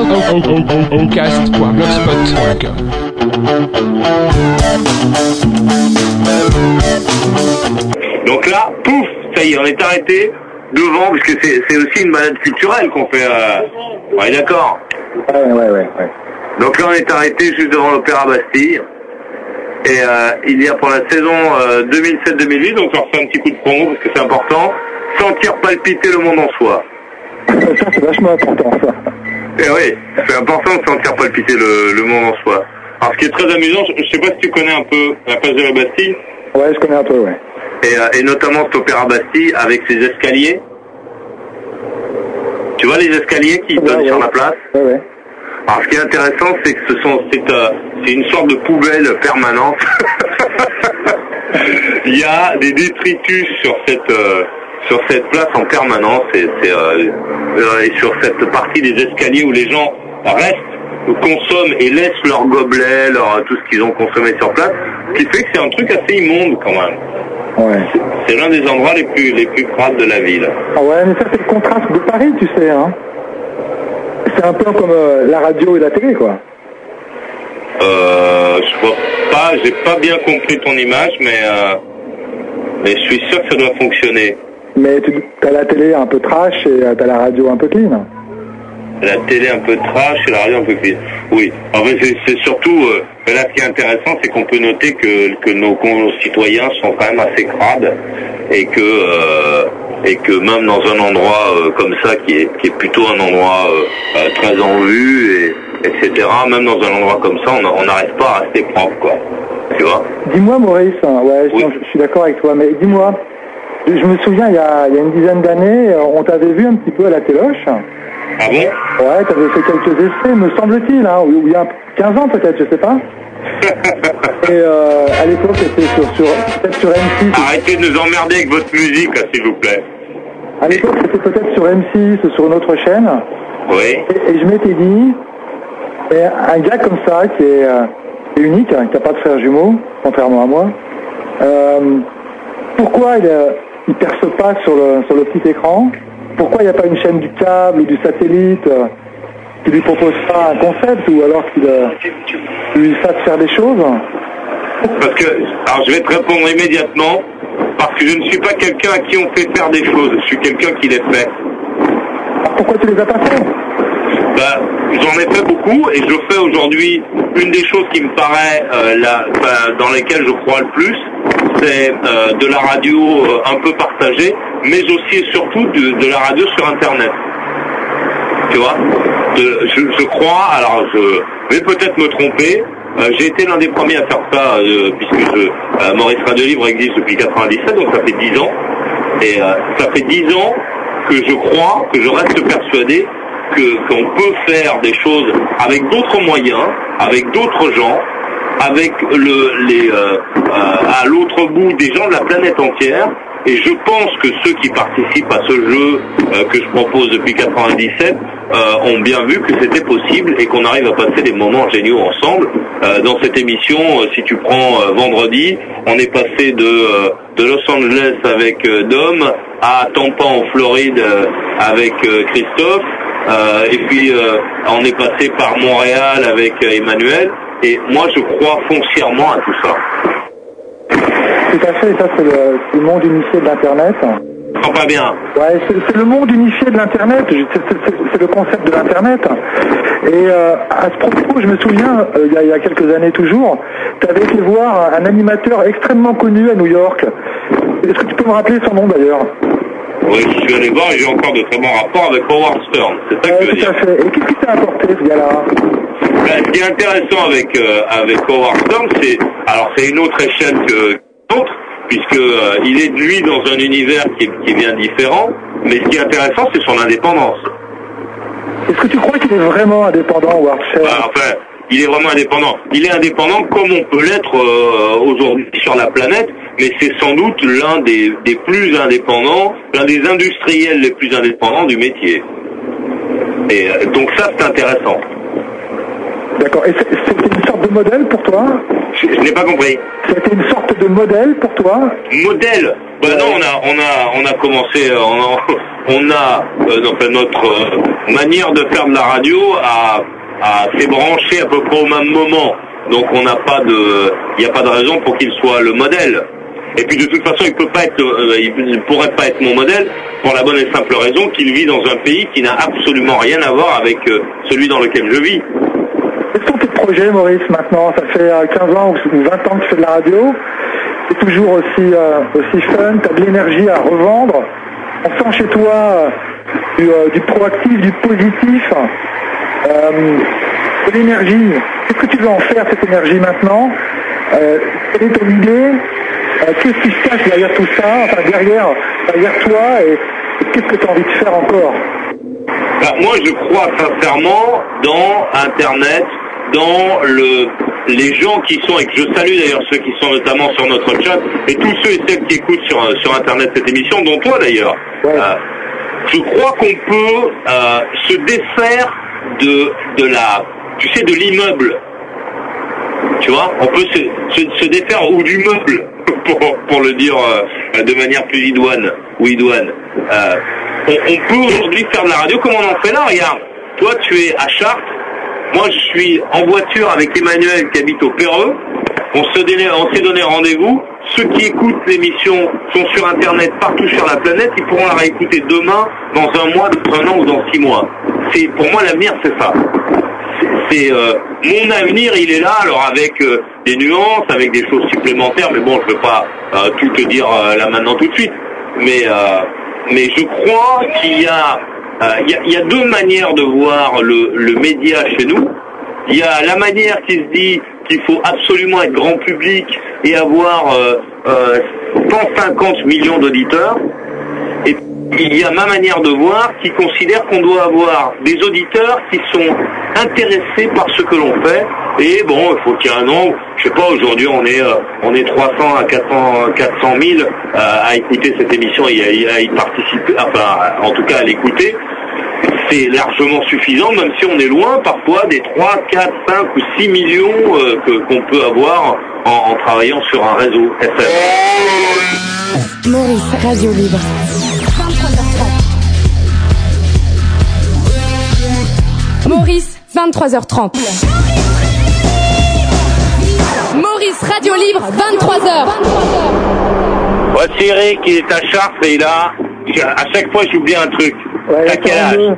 oncast.blogspot.com. Donc là, pouf, ça y est, on est arrêté devant, parce que c'est aussi une balade culturelle qu'on fait. Ouais, d'accord. Ouais. Donc là, on est arrêté juste devant l'Opéra Bastille. Et il y a pour la saison 2007-2008, donc on refait un petit coup de promo parce que c'est important, sentir palpiter le monde en soi. Ça, c'est vachement important, ça. Et oui, c'est important de sentir palpiter le monde en soi. Alors, ce qui est très amusant, je sais pas si tu connais un peu la place de la Bastille. Ouais, je connais un peu, ouais. Et notamment cet Opéra Bastille avec ses escaliers. Tu vois les escaliers qui donnent sur la place? Ouais. Alors, ce qui est intéressant, c'est que c'est une sorte de poubelle permanente. Il y a des détritus sur cette place en permanence et sur cette partie des escaliers où les gens restent, consomment et laissent leurs gobelets, tout ce qu'ils ont consommé sur place. Ce qui fait que c'est un truc assez immonde quand même. Ouais. C'est l'un des endroits les plus crades de la ville. Ah ouais, mais ça c'est le contraste de Paris, tu sais, hein. C'est un peu comme la radio et la télé, quoi. Je vois pas, j'ai pas bien compris ton image, mais je suis sûr que ça doit fonctionner. Mais t'as la télé un peu trash et t'as la radio un peu clean. La télé un peu trash et la radio un peu clean. Oui. En fait, c'est surtout, là, ce qui est intéressant, c'est qu'on peut noter que nos concitoyens sont quand même assez crades et que même dans un endroit comme ça, qui est plutôt un endroit très en vue, etc., même dans un endroit comme ça, on n'arrête pas à rester propre, quoi. Tu vois? Dis-moi, Maurice, ouais, oui. je suis d'accord avec toi, mais dis-moi, je me souviens, il y a une dizaine d'années, on t'avait vu un petit peu à la téloche. Ah bon? Ouais, t'avais fait quelques essais, me semble-t-il, hein, ou il y a 15 ans peut-être, je sais pas. Et à l'époque, c'était peut-être sur M6. Arrêtez de nous emmerder avec votre musique, là, s'il vous plaît. À l'époque, c'était peut-être sur M6 ou sur une autre chaîne. Oui. Et je m'étais dit, un gars comme ça, qui est unique, hein, qui n'a pas de frère jumeau, contrairement à moi, pourquoi il perce pas sur le petit écran? Pourquoi il n'y a pas une chaîne du câble ou du satellite qui lui propose pas un concept ou alors qu'il lui fasse faire des choses? Parce que, alors je vais te répondre immédiatement, parce que je ne suis pas quelqu'un à qui on fait faire des choses, je suis quelqu'un qui les fait. Alors pourquoi tu les as pas fait? J'en ai fait beaucoup et je fais aujourd'hui une des choses qui me paraît dans lesquelles je crois le plus, c'est de la radio un peu partagée, mais aussi et surtout de la radio sur Internet. Tu vois, je crois, alors je vais peut-être me tromper, j'ai été l'un des premiers à faire ça, puisque Maurice Radio Libre existe depuis 97, donc ça fait 10 ans, et ça fait 10 ans que je crois, que je reste persuadé qu'on peut faire des choses avec d'autres moyens, avec d'autres gens, avec à l'autre bout des gens de la planète entière. Et je pense que ceux qui participent à ce jeu que je propose depuis 97 ont bien vu que c'était possible et qu'on arrive à passer des moments géniaux ensemble. Dans cette émission, si tu prends vendredi, on est passé de Los Angeles avec Dom à Tampa en Floride avec Christophe. Et puis on est passé par Montréal avec Emmanuel. Et moi, je crois foncièrement à tout ça. Tout à fait, ça c'est le monde unifié de l'Internet. Pas bien. Ouais, c'est le monde unifié de l'Internet, c'est le concept de l'Internet. Et à ce propos, je me souviens, il y a quelques années toujours, tu avais été voir un animateur extrêmement connu à New York. Est-ce que tu peux me rappeler son nom d'ailleurs? Oui, je suis allé voir et j'ai encore de très bons rapports avec Howard Stern. C'est ça que tu veux dire. Tout à fait. Et qu'est-ce qui t'a apporté ce gars-là? Ce qui est intéressant avec Howard Stern, c'est une autre échelle que l'autre, puisque il est lui dans un univers qui est bien différent, mais ce qui est intéressant, c'est son indépendance. Est-ce que tu crois qu'il est vraiment indépendant, Howard Stern? Enfin, il est vraiment indépendant. Il est indépendant comme on peut l'être aujourd'hui sur la planète, mais c'est sans doute l'un des plus indépendants, l'un des industriels les plus indépendants du métier. Et donc ça, c'est intéressant. D'accord. Et c'était une sorte de modèle pour toi? Je n'ai pas compris. C'était une sorte de modèle pour toi? Modèle? Ben non, on a commencé, enfin, notre manière de faire de la radio s'est branchée à peu près au même moment. Donc il n'y a pas de raison pour qu'il soit le modèle. Et puis de toute façon, il pourrait pas être mon modèle pour la bonne et simple raison qu'il vit dans un pays qui n'a absolument rien à voir avec celui dans lequel je vis. Quels sont tes projets, Maurice, maintenant? Ça fait 15 ans ou 20 ans que tu fais de la radio. C'est toujours aussi fun, tu as de l'énergie à revendre. On sent chez toi du proactif, du positif, de l'énergie. Qu'est-ce que tu veux en faire, cette énergie, maintenant? Quelle est ton idée? Qu'est-ce qui se cache derrière tout ça, enfin derrière toi, et qu'est-ce que tu as envie de faire encore? Moi, je crois sincèrement dans Internet, dans les gens qui sont, et que je salue d'ailleurs ceux qui sont notamment sur notre chat, et tous ceux et celles qui écoutent sur Internet cette émission, dont toi d'ailleurs. Ouais. Je crois qu'on peut se défaire de l'immeuble. Tu vois, on peut se défaire ou du meuble, pour le dire de manière plus idoine. On peut aujourd'hui faire de la radio comme on en fait là. Regarde, toi tu es à Chartres, moi je suis en voiture avec Emmanuel qui habite au Perreux. On s'est donné rendez-vous. Ceux qui écoutent l'émission sont sur Internet partout sur la planète. Ils pourront la réécouter demain, dans un mois, dans un an ou dans 6 mois. Pour moi l'avenir c'est ça. Mon avenir, il est là, alors avec des nuances, avec des choses supplémentaires, mais bon, je ne veux pas tout te dire là maintenant tout de suite. Mais je crois qu'il y a deux manières de voir le média chez nous. Il y a la manière qui se dit qu'il faut absolument être grand public et avoir 150 millions d'auditeurs. Et il y a ma manière de voir qui considère qu'on doit avoir des auditeurs qui sont intéressés par ce que l'on fait. Et bon, il faut qu'il y ait un nombre, je sais pas, aujourd'hui on est 300 à 400 000 à écouter cette émission et à y participer, enfin en tout cas à l'écouter. C'est largement suffisant, même si on est loin parfois des 3, 4, 5 ou 6 millions qu'on peut avoir en travaillant sur un réseau FM. Maurice, Radio Libre. 23h30. Maurice, 23h30. Maurice, Radio Libre, 23h. Voici Eric, il est à Chartres et à chaque fois j'oublie un truc. Ouais, t'as quel âge?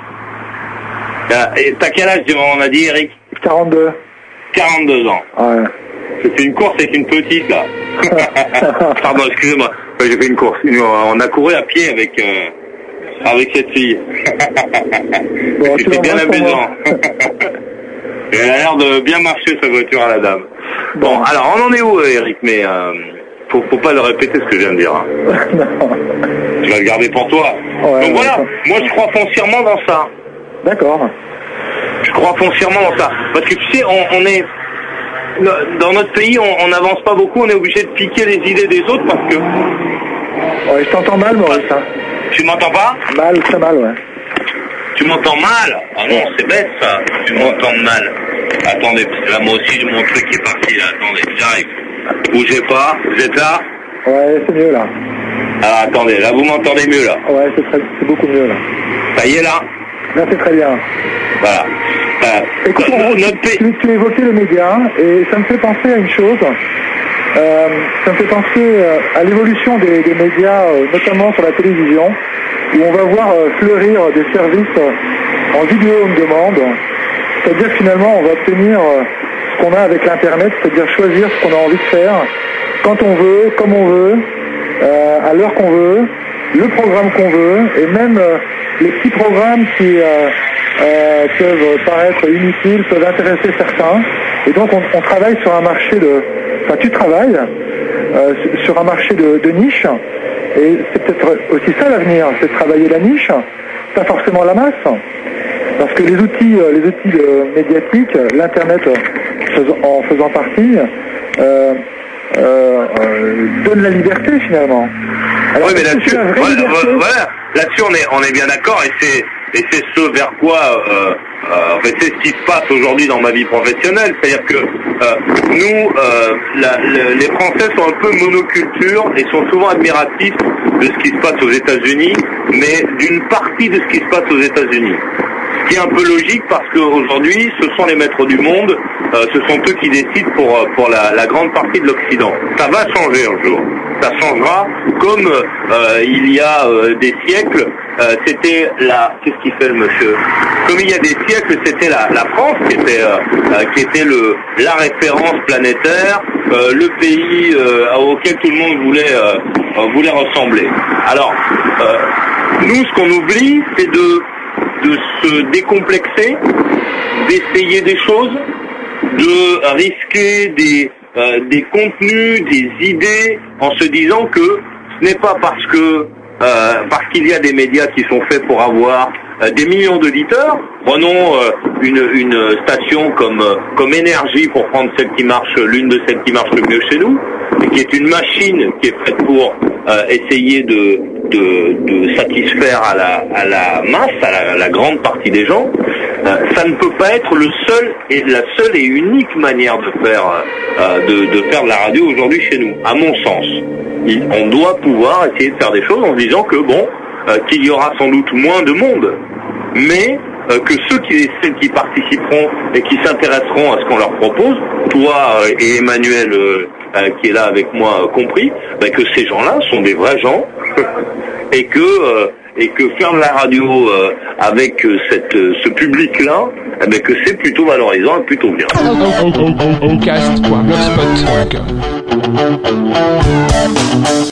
T'as quel âge, on a dit, Eric? 42. 42 ans. Ouais. J'ai fait une course avec une petite, là. Pardon, excusez-moi. Ouais, j'ai fait une course. On a couru à pied avec cette fille. Bon, c'était bien amusant. Elle a l'air de bien marcher, sa voiture, à la dame. Bon, alors, on en est où, Eric? Mais faut pas le répéter, ce que je viens de dire. Hein. Tu vas le garder pour toi. Ouais, donc voilà, moi je crois foncièrement dans ça. D'accord. Je crois foncièrement dans ça. Parce que tu sais, on est... Dans notre pays, on n'avance pas beaucoup, on est obligé de piquer les idées des autres parce que... Ouais, je t'entends mal, Maurice. Hein. Tu m'entends pas? Mal, très mal, ouais. Tu m'entends mal? Ah non, c'est bête ça. Tu m'entends mal. Attendez, parce que là, moi aussi, mon truc est parti, là. Attendez, j'arrive. Bougez pas. Vous êtes là? Ouais, c'est mieux, là. Ah, attendez, là, vous m'entendez mieux, là? Ouais, c'est beaucoup mieux, là. Ça y est, là? Là, c'est très bien. Voilà. Écoute, tu évoquais le média, et ça me fait penser à une chose. Ça me fait penser à l'évolution des médias, notamment sur la télévision, où on va voir fleurir des services en vidéo on demande. C'est-à-dire que finalement, on va obtenir ce qu'on a avec l'Internet, c'est-à-dire choisir ce qu'on a envie de faire, quand on veut, comme on veut, à l'heure qu'on veut, le programme qu'on veut, et même les petits programmes qui peuvent paraître inutiles, peuvent intéresser certains. Et donc on travaille sur un marché tu travailles sur un marché de niche, et c'est peut-être aussi ça l'avenir, c'est de travailler la niche, pas forcément la masse. Parce que les outils médiatiques, l'Internet en faisant partie, donne la liberté finalement. Alors, oui, mais là-dessus, voilà, là-dessus on est bien d'accord, et c'est ce vers quoi mais c'est ce qui se passe aujourd'hui dans ma vie professionnelle. C'est-à-dire que nous, les Français sont un peu monoculture et sont souvent admiratifs de ce qui se passe aux États-Unis, mais d'une partie de ce qui se passe aux États-Unis. Ce qui est un peu logique parce qu'aujourd'hui, ce sont les maîtres du monde, ce sont eux qui décident pour la grande partie de l'Occident. Ça va changer un jour. Ça changera comme il y a des siècles, c'était qu'est-ce qu'il fait le monsieur? Comme il y a des siècles, c'était la France qui était la référence planétaire, le pays auquel tout le monde voulait ressembler. Alors, nous, ce qu'on oublie, c'est de se décomplexer, d'essayer des choses, de risquer des contenus, des idées, en se disant que ce n'est pas parce qu'il y a des médias qui sont faits pour avoir des millions d'auditeurs. Prenons une station comme Énergie pour prendre l'une de celles qui marche le mieux chez nous, qui est une machine qui est faite pour essayer de satisfaire à la masse, à la grande partie des gens. Ça ne peut pas être la seule et unique manière de faire de la radio aujourd'hui chez nous, à mon sens. On doit pouvoir essayer de faire des choses en se disant que qu'il y aura sans doute moins de monde, mais que ceux qui participeront et qui s'intéresseront à ce qu'on leur propose, toi et Emmanuel qui est là avec moi compris, que ces gens-là sont des vrais gens et que faire de la radio avec ce public-là, que c'est plutôt valorisant et plutôt bien. Oncast.blogspot.com